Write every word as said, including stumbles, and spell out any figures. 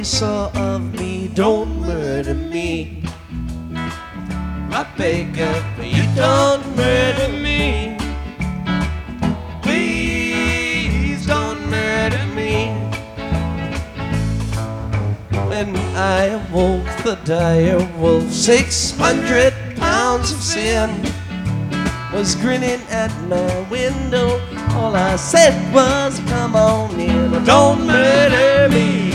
saw of me, don't murder me. I beg of you, don't murder me. Please don't murder me. When I awoke, the dire wolf, six hundred pounds of sin, was grinning at my window. All I said was, come on in, don't murder me.